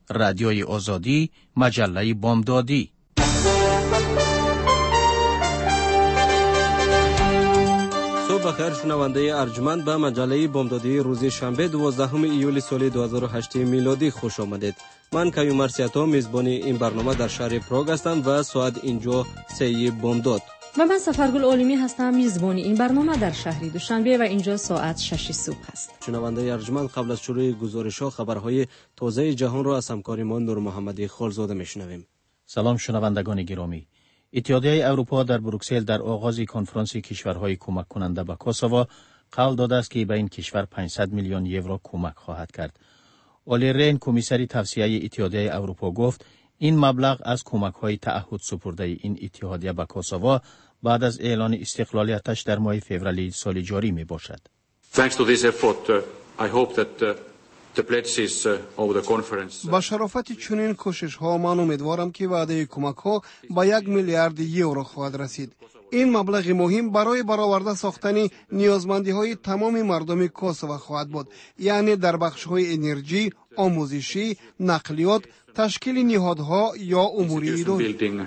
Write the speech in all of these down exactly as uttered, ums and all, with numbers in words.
رادیوی آزادی، مجله بامدادی. صبح بخیر شنونده ارجمند به مجله بامدادی روز شنبه دوازدهم ایول سال دو هزار و هشت میلادی خوش آمدید. من کیومرث سیاتا میزبان این برنامه در شهر پراگ هستم و ساعت اینجا سه بامداد. و من سفرگل عالمی هستم میزبان این برنامه در شهر دوشنبه و اینجا ساعت شش صبح است. شنونده ارجمند، قبل از شروع گزارش‌ها خبرهای تازه جهان را از همکارمان نور محمدی خالزاده میشنویم. سلام شنوندگان گرامی. اتحادیه اروپا در بروکسل در آغاز کنفرانس کشورهای کمک کننده به کوسوو قول داده است که به این کشور پانصد میلیون یورو کمک خواهد کرد. اولی رین، کمیسر توسعه اتحادیه اروپا، گفت این مبلغ از کمک‌های تعهد سپرده این اتحادیه به کوسوو بعد از اعلان استقلالیتش در ماه فوریه سال جاری می باشد. Thanks to this effort, uh, I hope that uh, the pledges uh, of the conference. با شرافت چنین کوشش ها من امیدوارم که وعده کمک ها با یک میلیارد یورو خواهد رسید. این مبلغ مهم برای برآورده ساختن نیازمندی های تمام مردم کوسوو خواهد بود، یعنی در بخش های انرژی، آموزشی، نقلیات، تشکیل نهادها یا امور اداری.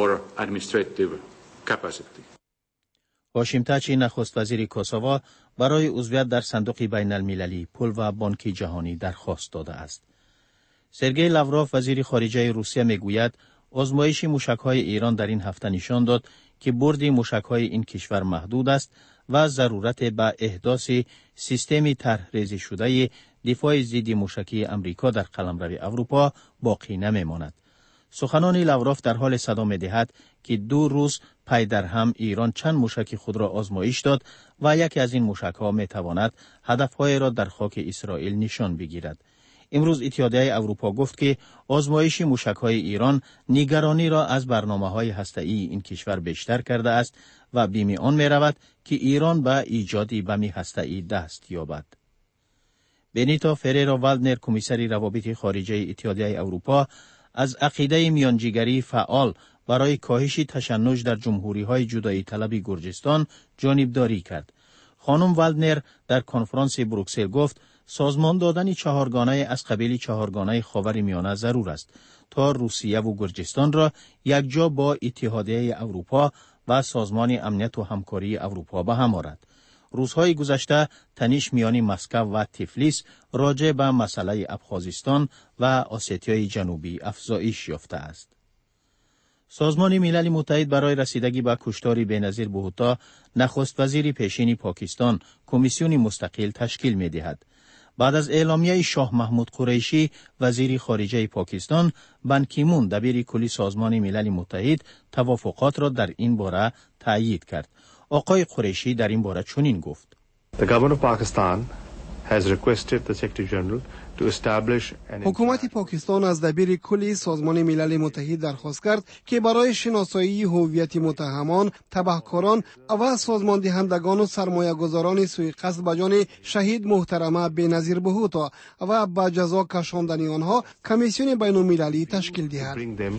هاشیم تاچی، نخست وزیر کوسوو، برای عضویت در صندوق بین المللی، پول و بانک جهانی درخواست داده است. سرگئی لاوروف، وزیر خارجه روسیه، میگوید آزمایش موشک‌های ایران در این هفته نشان داد که برد موشک‌های این کشور محدود است و ضرورت به احداث سیستمی طرح‌ریزی شده دفاع ضد موشکی امریکا در قلمرو اروپا باقی نمی‌ماند. سخنان لاوروف در حال صدا می‌دهد که دو روز پی در هم ایران چند موشک خود را آزمایش داد و یکی از این موشک‌ها می‌تواند هدف‌های را در خاک اسرائیل نشان بگیرد. امروز اتحادیه اروپا گفت که آزمایش موشک‌های ایران نگرانی را از برنامه‌های هسته‌ای این کشور بیشتر کرده است و بیم آن می‌رود که ایران به ایجاد بم هسته‌ای دست یابد. بنیتا فریرا والدنر، کمیسر روابط خارجه اتحادیه اروپا، از عقیده میانجیگری فعال برای کاهش تشنج در جمهوری‌های جدایی طلب گرجستان جانبداری کرد. خانم والدنر در کنفرانس بروکسل گفت سازمان دادن چهارگانه از قبیل چهارگانه خاورمیانه ضرور است تا روسیه و گرجستان را یکجا با اتحادیه اروپا و سازمان امنیت و همکاری اروپا به هم آورد. روزهای گذشته تنش میان مسکو و تفلیس راجع به مسئله ابخازستان و اسیای جنوبی افزایش یافته است. سازمان ملل متحد برای رسیدگی به کشتار بی‌نظیر بهوتا، نخست وزیر پیشین پاکستان کمیسیون مستقل تشکیل می دهد. بعد از اعلامیه شاه محمود قریشی، وزیر خارجه پاکستان، بان کی مون، دبیر کلی سازمان ملل متحد، توافقات را در این باره تأیید کرد. آقای قریشی در این باره چنین گفت: The government of Pakistan has requested the Secretary General to establish an حکومت پاکستان از دبیر کلی سازمان ملل متحد درخواست کرد که برای شناسایی هویت متهمان، تبهکاران و سازمان دهندگان و سرمایه‌گذاران سوء قصد به جان شهید محترمه بینظیر بهوتا و به جزا کشاندن آنها کمیسیون بین‌المللی تشکیل دهد.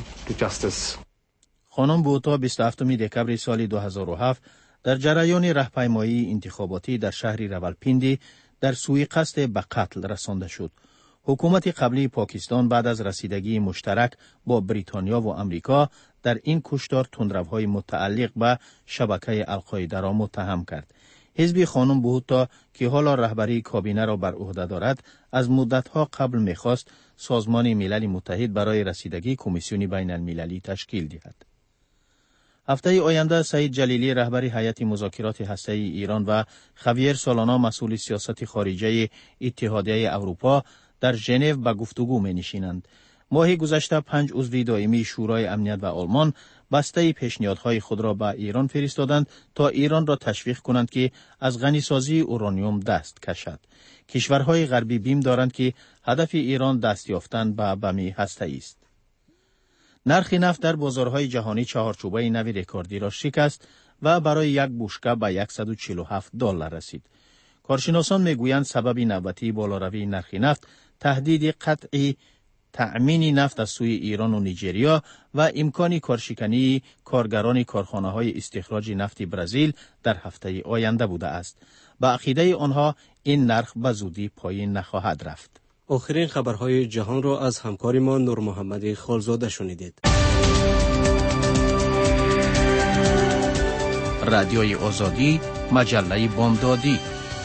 خانم بهوتا بیست و هفتم دکبر سال دو هزار و هفت در جریان راهپیمایی انتخاباتی در شهر راولپیندی در سوی قصد به قتل رسانده شد. حکومت قبلی پاکستان بعد از رسیدگی مشترک با بریتانیا و امریکا در این کشتار تندروهای متعلق به شبکه القاعده را متهم کرد. حزب خانم بهوتا که حالا رهبری کابینه را بر عهده دارد، از مدتها قبل می‌خواست سازمان ملل متحد برای رسیدگی کمیسیون بین المللی تشکیل دهد. هفته آینده سعید جلیلی، رهبر هیئت مذاکرات هسته‌ای ایران، و خویر سولانا، مسئول سیاست خارجه اتحادیه اروپا، در ژنو به گفتگو می‌نشینند. ماه گذشته پنج عضو دائمی شورای امنیت و آلمان بسته پیشنهادهای خود را به ایران فرستادند تا ایران را تشویق کنند که از غنیسازی اورانیوم دست کشد. کشورهای غربی بیم دارند که هدف ایران دست یافتن به بم هسته‌ای است. نرخ نفت در بازارهای جهانی چهارچوبه نوی رکوردی را شکست و برای یک بشکه به صد و چهل و هفت دلار رسید. کارشناسان میگویند سبب نوبتی بالاروی نرخ نفت تهدید قطعی تأمین نفت از سوی ایران و نیجریه و امکان کارشکنی کارگران کارخانه‌های استخراج نفت برزیل در هفته آینده بوده است. با عقیده آنها این نرخ به زودی پایین نخواهد رفت. آخرین خبرهای جهان را از همکار ما نور محمدی خالزاده شنیدید. رادیوی آزادی، مجله بامدادی.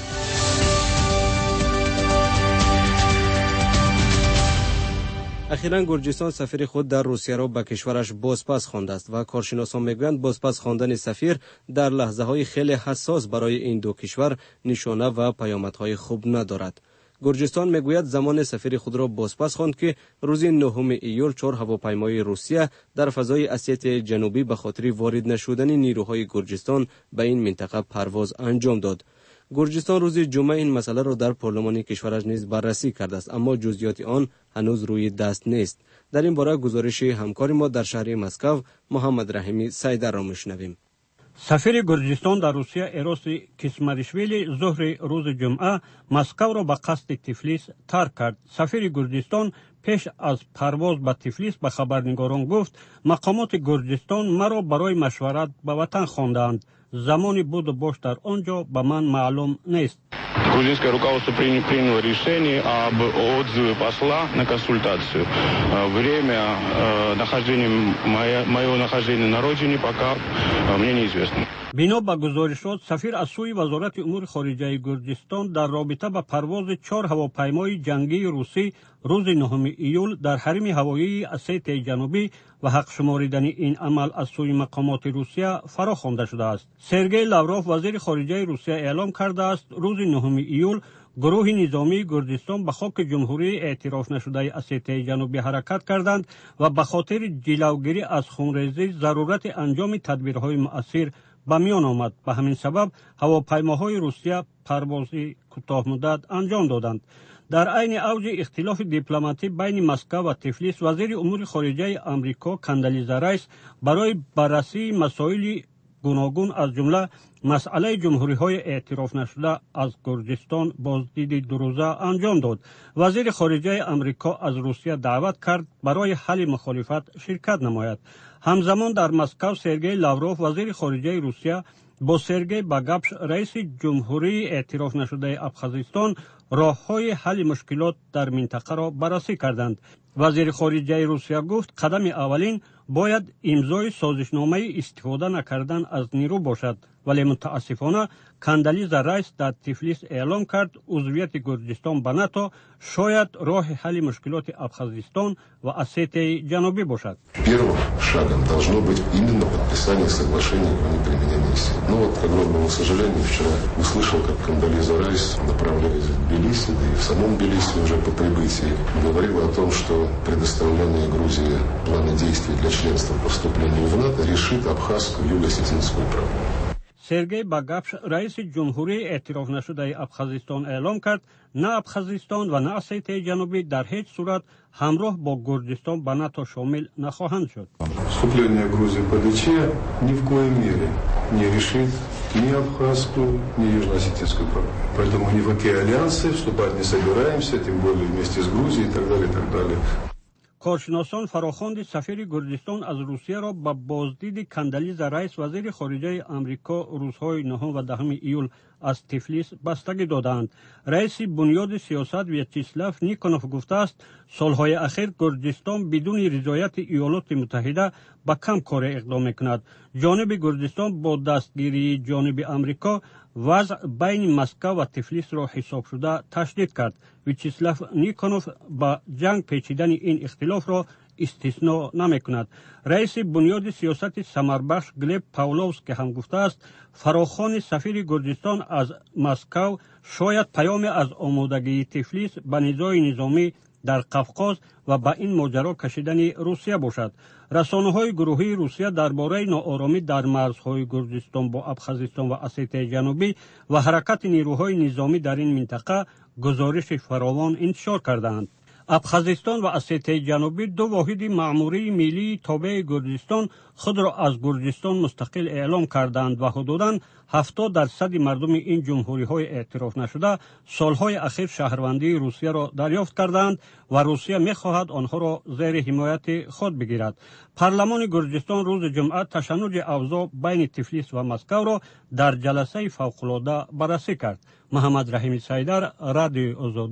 اخیراً گرجستان سفیر خود در روسیه را به کشورش بازپس خوانده است و کارشناسان میگویند بازپس خواندن سفیر در لحظه های خیلی حساس برای این دو کشور نشانه و پیامدهای خوب ندارد. گرجستان میگوید زمان سفیر خود را بازپس خواند که روز نهم ایول چهار هواپیمای روسیه در فضای اسیت جنوبی به خاطر وارد نشدن نیروهای گرجستان به این منطقه پرواز انجام داد. گرجستان روز جمعه این مسئله را در پارلمان کشورش نیز بررسی کرده است، اما جزئیات آن هنوز روی دست نیست. در این باره گزارش همکار ما در شهر مسکو محمد رحیمی سیدر را میشنویم. سفیر گرجستان در روسیه ایروس کیسماریشویلی ظهر روز جمعه مسکو را به قصد تفلیس ترک کرد. سفیر گرجستان پیش از پرواز به تفلیس به خبرنگاران گفت مقامات گرجستان مرا برای مشورت به وطن خواندند. زمانی بود و باش در آنجا به من معلوم نیست. Грузинское руководство приняло решение об отзыве посла на консультацию. Время нахождения моего нахождения на родине пока мне неизвестно. بنا به گزارشات سفیر از سوی وزارت امور خارجه گرجستان در رابطه با پرواز چهار هواپیمای جنگی روسی روز نهم ایول در حریم هوایی اسیت جنوبی و حق شماریدن این عمل از سوی مقامات روسیه فراخوانده شده است. سرگئی لاوروف وزیر خارجه روسیه اعلام کرده است روز نهم ایول گروه نظامی گرجستان به خاک جمهوری اعتراف نشده اسیت جنوبی حرکت کردند و به خاطر جلوگیری از خونریزی ضرورت انجام تدبیرهای مؤثر به میان آمد. به همین سبب هواپیماهای روسیه پروازی کوتاه مدت انجام دادند. در عین اوج اختلاف دیپلماتی بین مسکو و تفلیس وزیر امور خارجه آمریکا کندالیزا رایس برای بررسی مسائل گوناگون از جمله مسئله جمهوری های اعتراف نشده از گرجستان بازدید دو روزه انجام داد. وزیر خارجه آمریکا از روسیه دعوت کرد برای حل مخالفت شرکت نماید. همزمان در مسکو سرگئی لاوروف وزیر خارجه روسیه با سرگئی باگاپش رئیس جمهوری اعتراف نشده ابخازستان راه‌های حل مشکلات در منطقه را بررسی کردند. وزیر خارجه روسیه گفت قدم اولین باید امضای سازشنامه استفاده نکردن از نیرو باشد، ولی متاسفانه کندالیزا رایس در تفلیس اعلام کرد عضویت گرجستان به ناتو شاید راه حل مشکلات ابخازستان و اسیت جنوبی باشد. Первым шагом должно быть именно подписание соглашения о неприменении сил. Но вот, к огромному сожалению, вчера услышал, как Кондолиза Райс, направляясь в Тбилиси, да и в самом Тбилиси уже по прибытии, говорила о том, что предоставление Грузии плана действий для членства по вступлению в НАТО решит абхазскую юго-осетинскую проблему. سرگئی باگاپش رئیس جمهوری اعتراف نشده ابخازستان اعلام کرد نه ابخازستان و نه اسیت جنوبی در هیچ صورت همراه با گرجستان به ناتو شامل نخواهند شد. Вступление Грузии в ПДЧ ни в коей мере не решит ни абхазскую, ни южно-осетинскую проблему. Поэтому ни в какие альянсы вступать не собираемся, тем более вместе с Грузией и так далее, и так далее. کارشناسان فراخواند سفیر گرجستان از روسیه را به بازدید کندالیزا رایس وزیر خارجه آمریکا روزهای نهم و دهم ایول از تفلیس بستگی دادند. رئیس بنیاد سیاست ویاچسلاو نیکونوف گفته است سالهای اخیر گرجستان بدون رضایت ایالات متحده به کم کار اقدام میکند. جانب گرجستان با دستگیری جانب آمریکا وضع بین مسکو و تفلیس را حساب شده تشدید کرد. ویاچسلاو نیکونوف با جنگ پیچیدن این اختلاف را استثنا نمی کند. رئیس بنیاد سیاست ثمربخش گلب پاولوسکی هم گفته است فراخوان سفیر گرجستان از مسکو شاید پیام از آمادگی تفلیس به نزاع نظامی در قفقاز و به این ماجرا کشیدن روسیه باشد. رسانه‌های گروهی روسیه درباره ناآرامی در مرزهای گرجستان با ابخازستان و اسیت جنوبی و حرکت نیروهای نظامی در این منطقه گزارش فراوان انتشار کردند. ابخازستان و اسیت جنوبی دو واحد معموری ملی تابع گرجستان خود را از گرجستان مستقل اعلام کردند و حدوداً هفتاد درصد مردم این جمهوری های اعتراف نشده سالهای اخیر شهروندی روسیه را دریافت کردند و روسیه می خواهد آنها را زیر حمایت خود بگیرد. پارلمان گرجستان روز جمعه تشنج اوضاع بین تفلیس و مسکو را در جلسه فوق‌العاده بررسی کرد. محمد رحیمی سیدر، رادیو آزادی،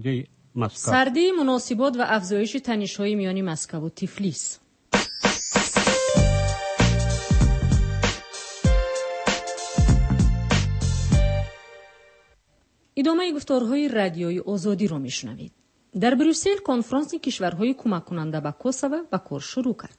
مسکو. سردی، مناسبات و افزایش تنش‌های میان مسکو و تیفلیس. ادامه گفتارهای رادیوی آزادی را میشنوید. در بروسل کنفرانس کشورهای کمک کننده به کوسوو به کار شروع کرد.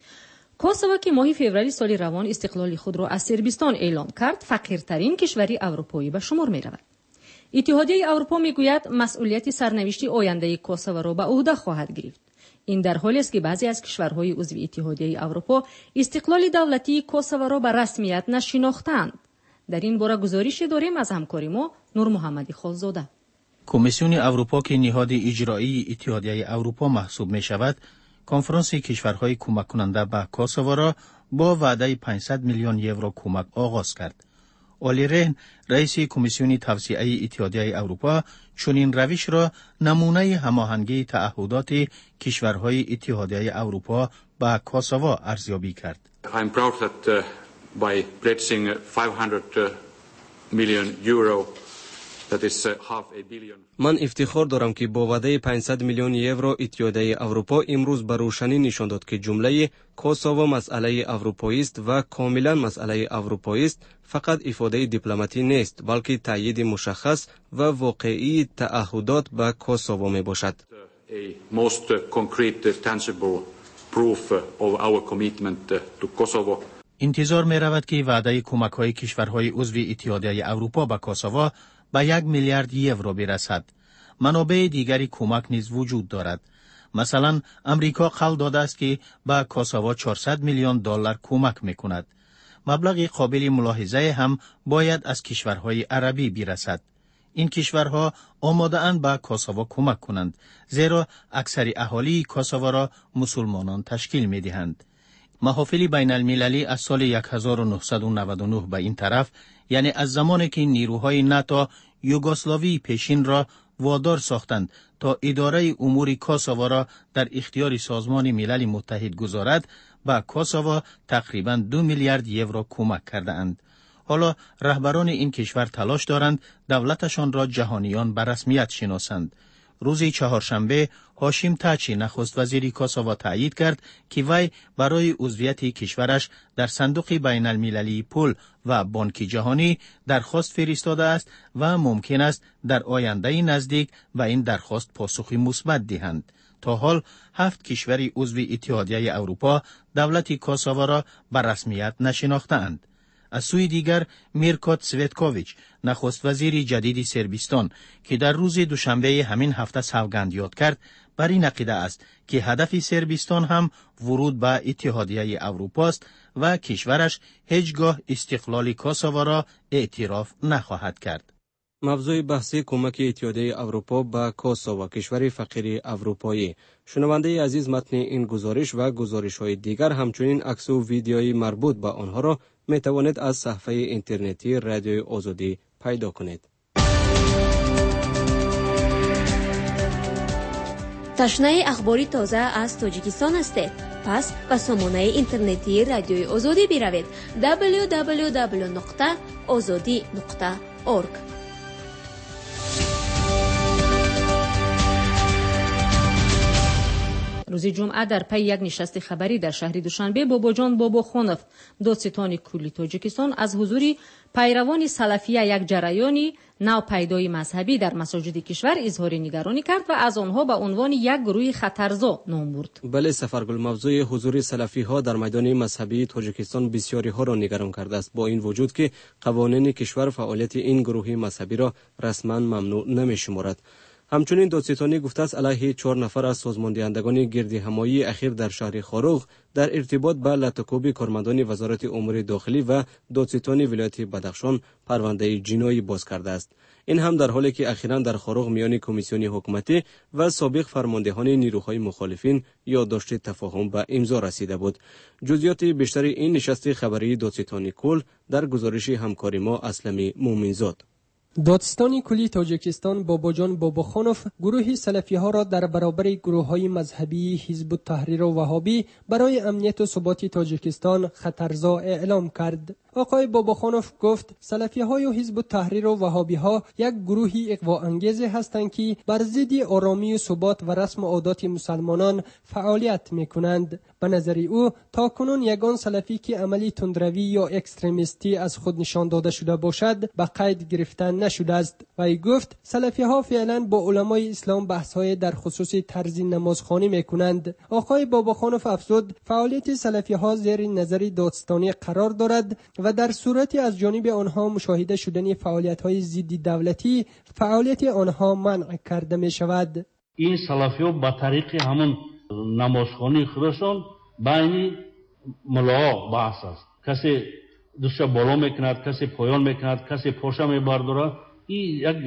کوسوو که ماه فوریه سال روان استقلال خود را از صربستان اعلام کرد، فقیرترین کشوری اروپایی به شمار می رود. اتحادیه اروپا می گوید مسئولیت سرنوشت آینده کوسوو را به عهده خواهد گرفت. این در حالی است که بعضی از کشورهای عضو اتحادیه اروپا استقلال دولتی کوسوو را به رسمیت نشناختند. در این باره گزارش داریم از همکار ما نور محمدی خالزاده. کمیسیون اروپا که نهاد اجرایی اتحادیه اروپا محسوب می شود، کنفرانس کشورهای کمک کننده به کوسوو را با وعده پانصد میلیون یورو کمک آغاز کرد. اولی رهن، رئیس کمیسیون توسعه اتحادیه اروپا، چنین روش را نمونه هماهنگی تعهدات کشورهای اتحادیه اروپا به کوسوو ارزیابی کرد. I am proud that uh, by pledging five hundred million euro, that is uh, half a billion. من افتخار دارم که با وعده پانصد میلیون یورو اتحادیه اروپا امروز به روشنی نشان داد که جمله کوسوو مسئله اروپایی است و کاملا مسئله اروپایی است، فقط افاده دیپلماتی نیست بلکه تایید مشخص و واقعی تعهدات به کوسوو می باشد. A most concrete, tangible proof of our commitment to Kosovo. انتظار می رود که وعده کمک های کشورهای عضو اتحادیه اروپا به کوسوو به یک میلیارد یورو برسد. منابع دیگری کمک نیز وجود دارد. مثلا امریکا قول داده است که به کوسوو چهارصد میلیون دلار کمک میکند. مبلغ قابل ملاحظه هم باید از کشورهای عربی برسد. این کشورها آماده اند به کوسوو کمک کنند، زیرا اکثر اهالی کوسوو را مسلمانان تشکیل میدهند. محافل بین المللی از سال هزار و نهصد و نود و نه به این طرف، یعنی از زمانی که نیروهای ناتو یوگسلاوی پیشین را وادار ساختند تا اداره امور کوسوو را در اختیار سازمان ملل متحد گذارد، به کوسوو تقریباً دو میلیارد یورو کمک کرده اند. حالا رهبران این کشور تلاش دارند دولتشان را جهانیان به رسمیت شناسند. روز چهارشنبه هاشیم تاچی نخست وزیر کوسوو تایید کرد که وی برای عضویت کشورش در صندوق بین المللی پول و بانک جهانی درخواست فرستاده است و ممکن است در آینده نزدیک به این درخواست پاسخی مثبت دهند. تا حال هفت کشور عضو اتحادیه اروپا دولت کوسوو را به رسمیت نشناختند. از سوی دیگر میرکو سویتکوویچ نخست وزیر جدید صربستان که در روز دوشنبه همین هفته سوگند یاد کرد، بر این عقیده است که هدف صربستان هم ورود به اتحادیه اروپا است و کشورش هیچگاه استقلال کوسوو را اعتراف نخواهد کرد. موضوع بحثی کمک اتحادیه اروپا به کوسوو، کشور فقیر اروپایی. شنونده عزیز، متن این گزارش و گزارش‌های دیگر همچنین عکس و ویدیوی مربوط به آنها را می توانید از صفحه اینترنتی رادیوی آزادی پیدا کنید. تشنه اخباری تازه از تاجیکستان هستید؟ پس به سامانه اینترنتی رادیوی آزادی بروید دبلیو دبلیو دبلیو نقطه آزادی نقطه اورگ. روز جمعه در پی یک نشست خبری در شهر دوشنبه باباجان باباخونوف، دادستان کلی تاجیکستان، از حضور پیروان سلفیه یک جریانی نوپیدای مذهبی در مساجد کشور اظهار نگرانی کرد و از آنها به عنوان یک گروه خطرزا نام برد. بله سفرگل، موضوع حضور سلفی ها در میدان مذهبی تاجیکستان بسیاری ها را نگران کرده است، با این وجود که قوانین کشور فعالیت این گروه مذهبی را رسما ممنوع نمی شمارد. همچنین دادستانی گفته است علیه چهار نفر از سازماندهندگان گردهمایی اخیر در شهر خاروغ در ارتباط به لطکوب کارمندان وزارت امور داخلی و دادستان ولایت بدخشان پرونده جنایی باز کرده است. این هم در حالی که اخیراً در خاروغ میان کمیسیون حکومتی و سابق فرماندهان نیروهای مخالفین یادداشت تفاهم به امضا رسیده بود. جزئیات بیشتر این نشست خبری دادستانی کل در گزارش همکار ما اسلمی مومنزاد. دادستان کلی تاجیکستان باباجان باباخانوف گروه سلفی ها را در برابر گروه های مذهبی حزب التحریر و وهابی برای امنیت و ثبات تاجیکستان خطرزا اعلام کرد. آقای باباخانوف گفت سلفی های و حزب التحریر و وهابی ها یک گروهی اغوا انگیز هستند که بر ضد آرامی و ثبات و رسم و عادات مسلمانان فعالیت میکنند. به نظر او تاکنون یگان سلفی که عملی تندروی یا اکستریمیستی از خود نشان داده شده باشد به قید گرفتن نشده است. وی گفت سلفی ها فعلا با علمای اسلام بحث های در خصوص طرز نمازخوانی میکنند. آقای باباخانوف افزود فعالیت سلفی ها زیر نظر دادستانی قرار دارد و در صورتی از جانب آنها مشاهده شدن فعالیت های ضد دولتی فعالیت آنها منع کرده می شود. این سلفی ها با طریق همون نمازخوانی خودشان بین ملا بحث است. کسی دوست بالا میکند، کسی پایان میکند، کسی پاشه میبرداره. این یک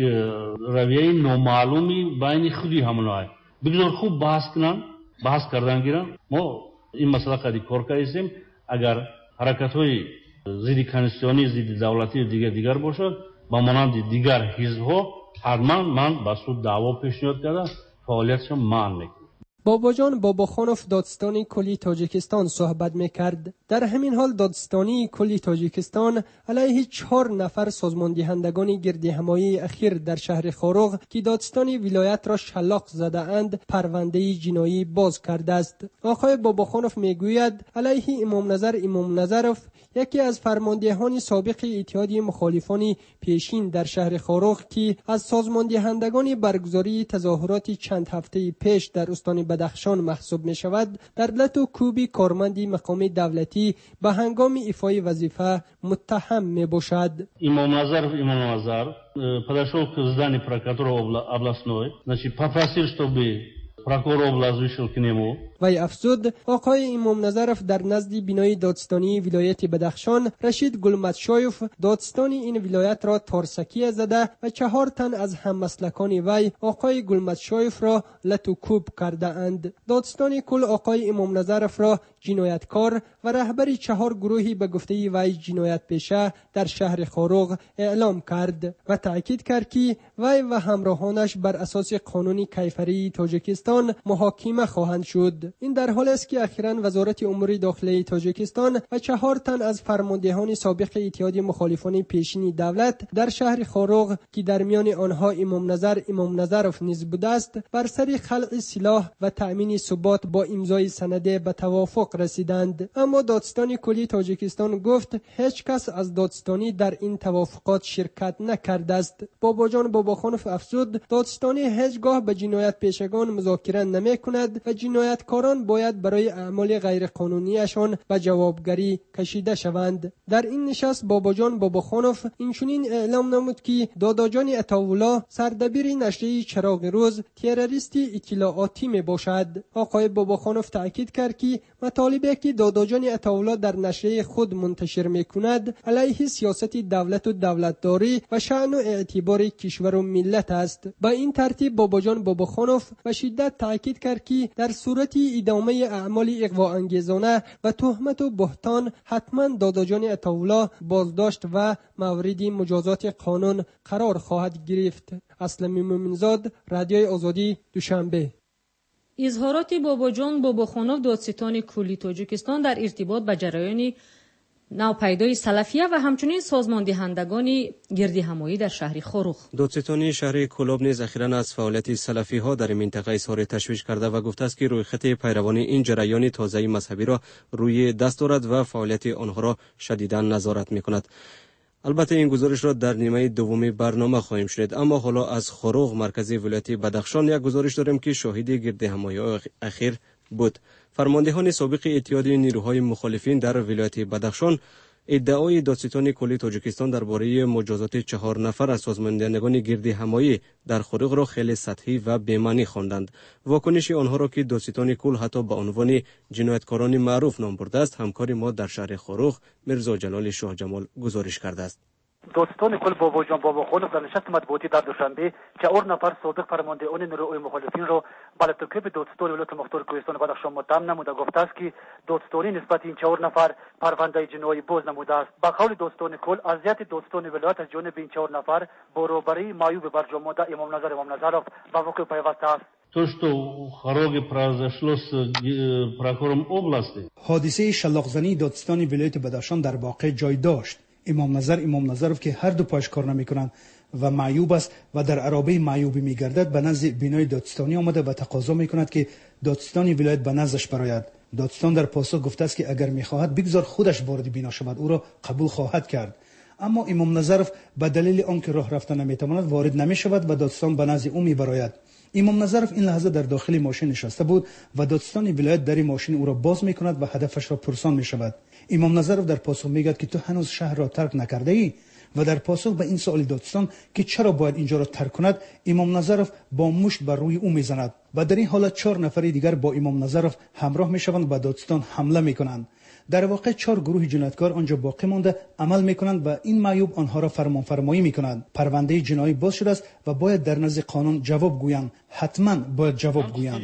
رویه نامعلومی بین خودی همون است. بگذار خوب بحث کنن، بحث کردن گیرن. ما این مسئله قدی کار کردیم. اگر حرکت های ضد کنستیونی، ضد دولتی دیگر دیگر باشد با مانند دیگر حزب ها حتما من با سود دعوا پیشنهاد کردم فعالیتشان منع میکنم. باباجان باباخانوف دادستانی کلی تاجیکستان صحبت میکرد. در همین حال دادستانی کلی تاجیکستان علیه چهار نفر سازماندهندگان گردی همایی اخیر در شهر خاروغ که دادستانی ولایت را شلاق زده اند پرونده جنایی باز کرده است. آقای باباخانوف میگوید علیه امام نظر امام نظرف یکی از فرماندهان سابق اتحاد مخالفان پیشین در شهر خاروغ که از سازماندهندگان برگزاری تظاهرات چند هفته پیش در استان بدخشان محسوب می شود در لط و کوبی کارمند مقام دولتی به هنگام ایفای وظیفه متهم می باشد. امام نظر امام نظر подошел к зданию прокуратуры областной, значит, попросил, чтобы прокурор области вышел к нему. وی افزود آقای امام نظرف در نزد بینای دادستانی ولایت بدخشان رشید گلمتشایف دادستانی این ولایت را تارسکی زده و چهار تن از هممسلکان وی آقای گلمتشایف را لط و کوب کرده اند. دادستانی کل آقای امام نظرف را جنایتکار و رهبری چهار گروهی به گفته وی جنایت پیشه در شهر خاروغ اعلام کرد و تاکید کرد که وی و همراهانش بر اساس قانون کیفری تاجیکستان محاکمه خواهند شد. این در حالی است که اخیراً وزارت امور داخلی تاجیکستان و چهار تن از فرماندهان سابق اتحاد مخالفان پیشین دولت در شهر خاروغ که در میان آنها امام نظر امام نظرف نیز بوده است بر سر خلع سلاح و تأمین ثبات با امضای سند به توافق رسیدند. اما دادستان کلی تاجیکستان گفت هیچ کس از دادستانی در این توافقات شرکت نکرده است. باباجان باباخانوف افزود دادستانی هیچگاه به جنایت پیشگان مذاکره نمی کند و جنایتکاران باید برای اعمال غیرقانونیشان به جوابگری کشیده شوند. در این نشست باباجان باباخانوف اینچنین اعلام نمود که داداجان عطاالله سردبیر نشریه چراغ روز تروریستی اطلاعاتی می باشد. آقای باباخانوف تاکید کرد که مطالبی که داداجان عطاالله در نشریه خود منتشر می کند علیه سیاست دولت و دولتداری و شأن و اعتبار کشور و ملت است. با این ترتیب باباجان باباخانوف به شدت تاکید کرد که در صورتی ادامه اعمال اغوا انگیزانه و تهمت و بهتان حتما داداجان عطاالله بازداشت و مورد مجازات قانون قرار خواهد گرفت. اسلمی مومنزاد، رادیوی آزادی، دوشنبه. اظهارات باباجان باباخانوف دادستان کلی تاجیکستان در ارتباط با جریان نوپیدای سلفیه و همچنین سازماندهندگان گردی همایی در شهر خاروغ. دادستانی شهر کولاب نیز اخیراً از فعالیت سلفی ها در منطقه اظهار تشویش کرده و گفته است که رویخط پیروان این جریان تازه مذهبی را روی دست دارد و فعالیت آنها را شدیداً نظارت می‌کند. البته این گزارش را در نیمه دومی برنامه خواهیم شنید، اما حالا از خاروغ مرکزی ولایت بدخشان یک گزارش داریم که شاهد گرد همایی اخیر بود. فرماندهان سابق اتحاد نیروهای مخالفین در ولایت بدخشان ادعای دادستان کلی تاجیکستان درباره مجازات چهار نفر از سازماندهندگان گرد همایی در خاروغ را خیلی سطحی و بی‌معنی خواندند. واکنش آنها را که دادستان کل حتی به عنوان جنایتکاران معروف نام برده است، همکار ما در شهر خاروغ مرزا جلال شاه جمال گزارش کرده است. دوستان کل بابا جان بابا خانف در نشست مطبوعاتی در دوشنبه چهار نفر سابق فرماندهان نیروهای مخالفین را برای ترکیب دادستان ولایت مختار کوهستان بدخشان متهم نموده گفته است که دادستانی نسبت این چهار نفر پرونده جنایی باز نموده است. به قول دوستان کل اذیت دادستان ولایت از جانب این چهار نفر برابری معیوب برجامده امام نظر امام نظرов به واقع پیوسته است. То, что хорога произошло с прокурором области. حادثه شلاقزنی دادستان ولایت بدخشان در واقع جای داشت. امام نظر امام نظرов که هر دو پاش کار نمیکنند و معیوب است و در عرابه معیوبی میگردد به نزد بینای دادستانی آمده و تقاضا میکند که دادستانی ولایت به نزدش براید. دادستان در پاسخ گفته است که اگر میخواهد بگذار خودش وارد بینا شود او را قبول خواهد کرد. اما امام نظرов به دلیل آنکه راه رفتن نمیتواند وارد نمیشود و دادستان به نزد او میبراید. امام نظرов این لحظه در داخل ماشین نشسته بود و دادستان ولایت در ماشین او را باز میکند و هدفش را پرسان میشود. امام نظرов در پاسخ میگوید که تو هنوز شهر را ترک نکرده ای و در پاسخ به این سوال دادستان که چرا باید اینجا را ترک کند امام نظرov با مشت بر روی او میزند و در این حالت چهار نفر دیگر با امام نظرov همراه میشوند و دادستان حمله میکنند. در واقع چهار گروه جنایتکار آنجا باقی مانده عمل میکنند و این معیوب آنها را فرمان فرمایی میکنند. پرونده جنایی باز شده است و باید در نزد قانون جواب گویند. حتما باید جواب گویند.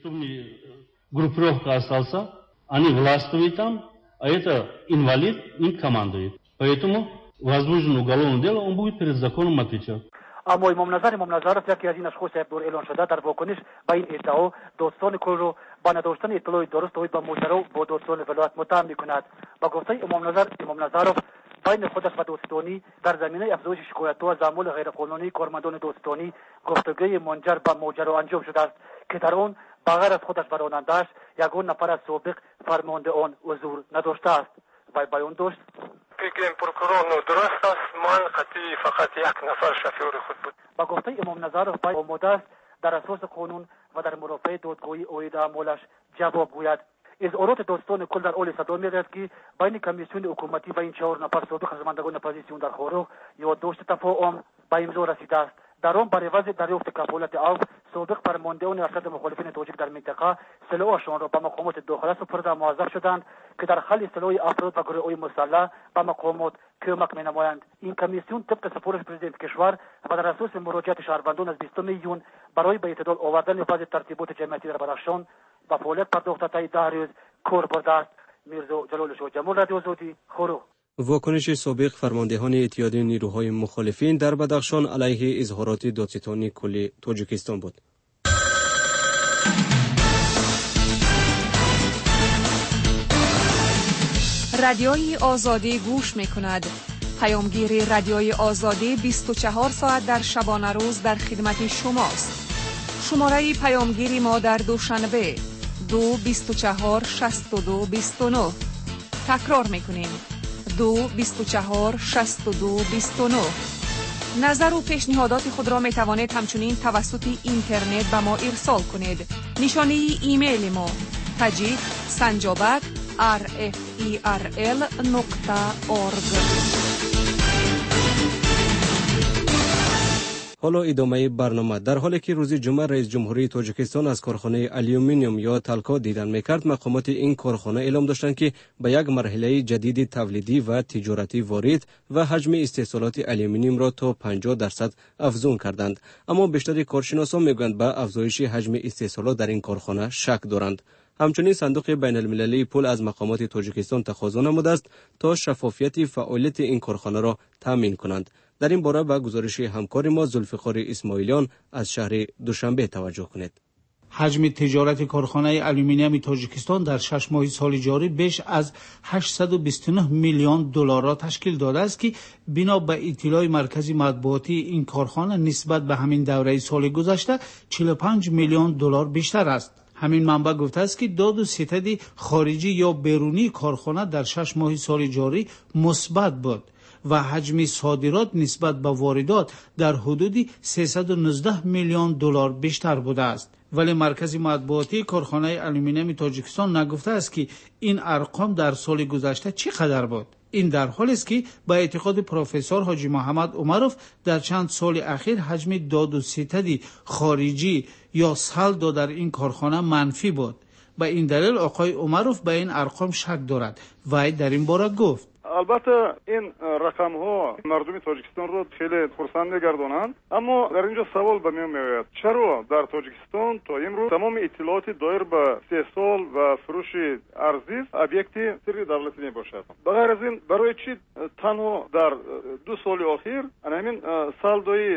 Группировка остался, они властвуют там, а это инвалид, им командует. Поэтому возбуждено уголовное дело, он будет перед законом отвечать. اما امام نظر امام نظرов یکی از این اشخاص عبدور اعلان شده در واکنش به این ادعا دادستان کل رو با نداشتن اطلاع درست اوید به ماجرا با دادستان ولایت متهم میکند. با گفته امام نظر امام نظرov بین خودش و دادستانی در زمینه افزایش شکایت‌ها از اعمال غیرقانونی کارمندان دادستانی گفتگوی منجر به ماجرا انجام شده است که در آن بغیر از خودش و راننده‌اش یگان نفر از سابق فرمانده آن حضور نداشته است. وی بیان داشت فکر پروکورور درست است، من قطعی فقط یک نفر شفیور خود بود. با گفته امام نظرov وی آماده است در اساس قانون و در مرافع دادگاهی اوید اعمالش جواب گوید. اظهارات دادستان کل در حال صدا می‌رسد که بین کمیسیون حکومتی و این چهار نفر سابق خدمتگزاران اپوزیسیون در خارج یادداشت تفاهم به امضا رسیده است. در آن برای وضع دریافت کفالت عفو سابق فرماندهان ارشد مخالفین تاجیک در منطقه سلاحشان را به مقامات داخله سپرده موظف شدند که در خل سلاح افراد و گروه‌های مسلح به مقامات کمک می‌نمایند. این کمیسیون طبق سفارش پرزیدنت کشور و در اساس مراجعت شهروندان از بیستم میلیون برای به اعتدال آوردن وضع ترتیبات جمعیتی در بدخشان به فعالیت پرداخته تا ده روز کار برده است. میرزا جلال شاه جمال رادیو آزادی خروج. واکنش سابق فرماندهان اتحادیه نیروهای مخالفین در بدخشان علیه اظهارات دادستانی کل تاجیکستان بود. رادیوی آزادی گوش می کند. پیامگیر رادیوی آزادی بیست و چهار ساعت در شبانه روز در خدمت شماست. شماره پیامگیری ما در دوشنبه دو بیست و چهار شصت و دو بیست و نه. تکرار می کنیم دو بیست و چهار شصت و دو بیست و نه. نظر و پیشنهادات خود را می توانید همچنین توسط اینترنت به ما ارسال کنید. نشانه ایمیل ما تاجیک سنجابک آر اف ای آر ال نقطه اورگ. حالا ادامه برنامه. در حالی که روز جمعه رئیس جمهوری تاجیکستان از کارخانه آلومینیوم یا تالکا دیدن میکرد، مقامات این کارخانه اعلام داشتند که به یک مرحله جدید تولیدی و تجارتی وارد و حجم استحصالات آلومینیوم را تا پنجاه درصد افزون کردند. اما بیشتر کارشناسان میگویند به افزایش حجم استحصالات در این کارخانه شک دارند. همچنین صندوق بین المللی پول از مقامات تاجیکستان تقاضا نموده است تا شفافیت فعالیت این کارخانه را تامین کنند. در این باره به گزارش همکار ما زلفقار اسماعیلیان از شهر دوشنبه توجه کنید. حجم تجارت کارخانه آلومینیوم تاجیکستان در شش ماه سال جاری بیش از هشتصد و بیست و نه میلیون دلار را تشکیل داده است که بنا به اطلاع مرکز مطبوعاتی این کارخانه نسبت به همین دوره سال گذشته چهل و پنج میلیون دلار بیشتر است. همین منبع گفته است که داد و ستد خارجی یا بیرونی کارخانه در شش ماه سال جاری مثبت بود و حجم صادرات نسبت به واردات در حدود سیصد و نوزده میلیون دلار بیشتر بوده است. ولی مرکز مطبوعاتی کارخانه آلومینیوم تاجیکستان نگفته است که این ارقام در سال گذشته چقدر بود. این در حالی است که با اعتقاد پروفسور حاجی محمد عمروف در چند سال اخیر حجم داد و ستد خارجی یا سالدو در این کارخانه منفی بود. به این دلیل آقای عمروف به این ارقام شک دارد و در این باره گفت البته این رقم ها مردم تاجیکستان رو خیلی خرسند می‌گردونند، اما در اینجا سوال به میان میآید چرا در تاجیکستان تا امروز تمام اطلاعات دایر به سه سال و فروش ارزی ابیکتی سری دولتی میباشد؟ بغیر از این برای چی تنها در دو سال اخیر همین سالدوی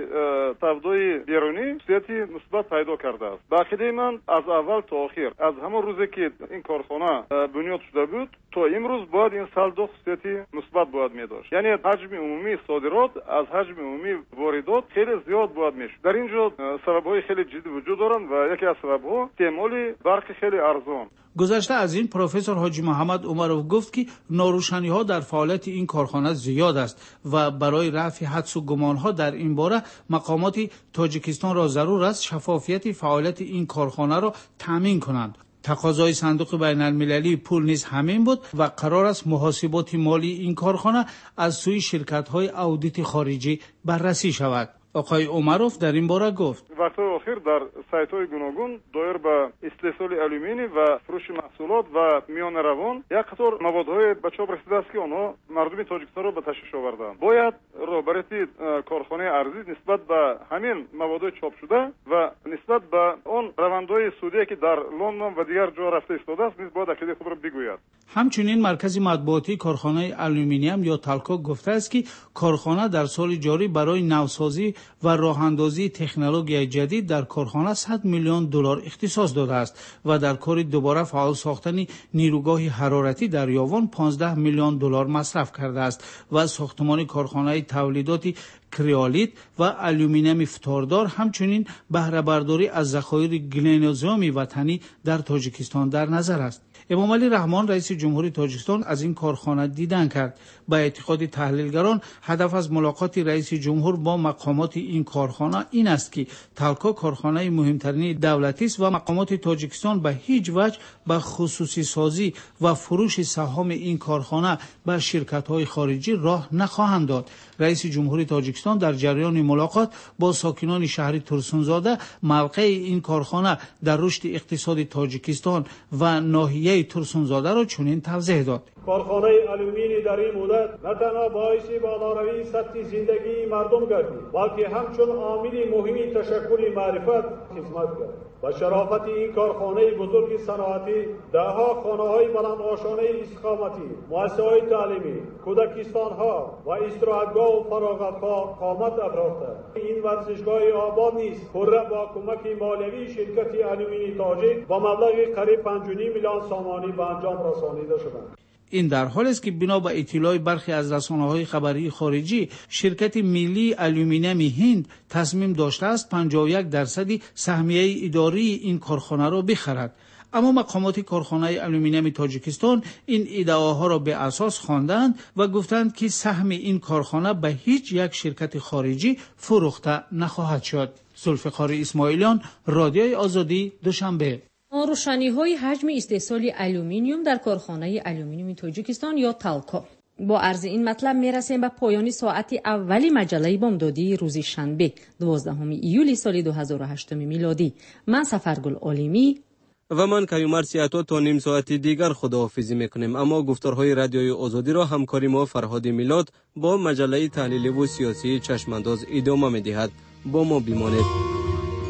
تبدیل بیرونی سیاتی مثبت پیدا کرده است؟ با عقیده من از اول تا آخر از همون روزی که این کارخانه بنیاد شده بود تا امروز باید این سالدو سیاتی مثبت باید می داشت. یعنی حجم عمومی صادرات از حجم عمومی واردات خیلی زیاد باید میشد. در اینجا سبب‌های خیلی جدی وجود دارند و یکی از سبب‌ها استعمال برق خیلی ارزان. گذشته از این پروفسور حاجی محمد عمرو گفت که ناروشنی‌ها در فعالیت این کارخانه زیاد است و برای رفع حدس و گمان‌ها در این باره مقامات تاجیکستان را ضرور است شفافیت فعالیت این کارخانه را تامین کنند. تقاضای صندوق بین المللی پول نیز همین بود و قرار است محاسبات مالی این کارخانه از سوی شرکت‌های اودیت خارجی بررسی شود. آقای عمروف در این باره گفت وقت اخیر در سایت‌های گوناگون دایر به استحصال آلومینی و فروش محصولات و میان روان یک قطار موادهای به چاپ رسیده است که آنها مردم تاجیکستان را به تشویش آوردند. باید رهبری کارخانه ارزی نسبت به همین موادهای چاپ شده و نسبت به آن روندهای سودی که در لندن و دیگر جا رفته ایستاده است نیز باید عقیده خود را بگوید. همچنین مرکز مطبوعاتی کارخانه آلومینیوم یا تالکو گفته است که کارخانه در سال جاری برای نوسازی و راه اندازی تکنولوژی جدید در کارخانه صد میلیون دلار اختصاص داده است و در کار دوباره فعال ساختن نیروگاه حرارتی در یاوان پانزده میلیون دلار مصرف کرده است و ساختمان کارخانه تولیدات کریالیت و آلومینیوم فتوردار همچنین بهره برداری از ذخایر گلینوزیومی وطنی در تاجیکستان در نظر است. امام علی رحمان رئیس جمهوری تاجیکستان از این کارخانه دیدن کرد. با اعتقاد تحلیلگران هدف از ملاقات رئیس جمهور با مقامات این کارخانه این است که تالکو کارخانه مهمترین دولتی است و مقامات تاجیکستان به هیچ وجه به خصوصی سازی و فروش سهام این کارخانه به شرکت‌های خارجی راه نخواهند داد. رئیس جمهوری تاجیکستان در جریان ملاقات با ساکنان شهر ترسونزاده موقع این کارخانه در رشد اقتصاد تاجیکستان و ناحیه ترسونزاده را چنین توضیح داد. کارخانه آلومینی در این مدت نه تنها باعث بالاروی سطح زندگی مردم گردید بلکه همچون عامل مهمی تشکل معرفت خدمت کرد. با شرافت این کارخانه بزرگ صنعتی دهها خانه‌های بلند آشانه استقامتی، مؤسسه‌های تعلیمی، کودکستان‌ها و استراحتگاه و فراغتگاه قامت افراخته. این ورزشگاه آباد نیز پره با کمک مالیوی شرکت آلومینی تاجیک با مبلغ قریب پنج و نیم میلیون سامانی به انجام رسانیده شدند. این در حالی است که بنا به اطلاع برخی از رسانه‌های خبری خارجی شرکت ملی آلومینیوم هند تصمیم داشته است پنجاه و یک درصد سهمیه اداری این کارخانه را بخرد. اما مقامات کارخانه آلومینیوم تاجیکستان این ادعاها را به اساس خواندند و گفتند که سهم این کارخانه به هیچ یک شرکت خارجی فروخته نخواهد شد. ذوالفقار اسماعیلیان، رادیوی آزادی، دوشنبه. ناروشنی‌های حجم استحصال آلومینیوم در کارخانه آلومینیوم تاجیکستان یا تالکو. با عرض این مطلب میرسیم به پایان ساعت اولی مجله بامدادی روز شنبه دوازدهم ایولی سال دو هزار و هشت میلادی. من سفرگل عالمی و من کیومرث سیاتو تا نیم ساعت دیگر خداحافظی میکنیم. اما گفتارهای رادیوی آزادی را همکاری ما فرهاد میلاد با مجله تحلیلی و سیاسی چشمانداز ادامه میدهد. با ما بمانید.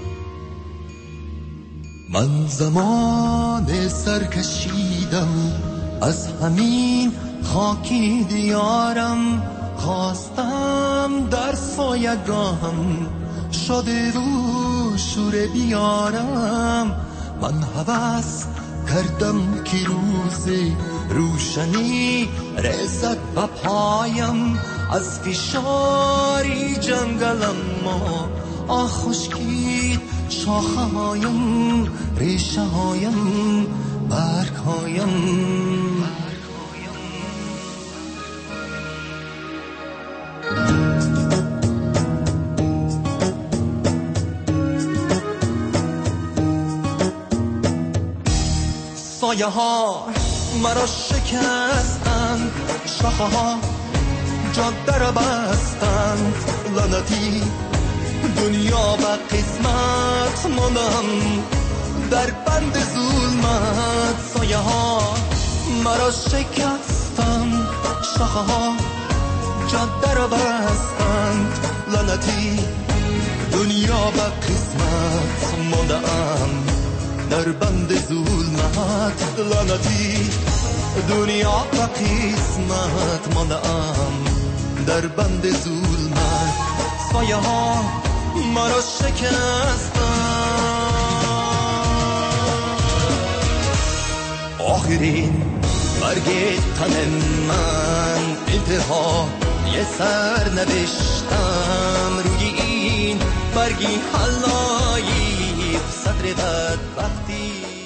من زمان سر کشیدم از همین خاکی دیارم، خواستم در سایگاهم شده رو شور بیارم. من هوس کردم که روز روشنی رسد به پایم، از فشاری جنگلم ما آه خشکید شاخه هایم، ریشه هایم، برگ هایم. سایه ها مرا شکستند، شاخه ها جاده را بستند، لعنتی دنیا و قسمت مانم در بند ظلمت. سایه ها مرا شکستند، شاخه ها جاده را بستند لعنتی دنیا به قسمت مانده ام در بند ظلمت لعنتی دنیا به قسمت مانده ام در بند ظلمت سایه ها مرا شکستند آخرین برگ تن من انتها یه سر نوشتم روی این برگی حلایی سطر بدبختی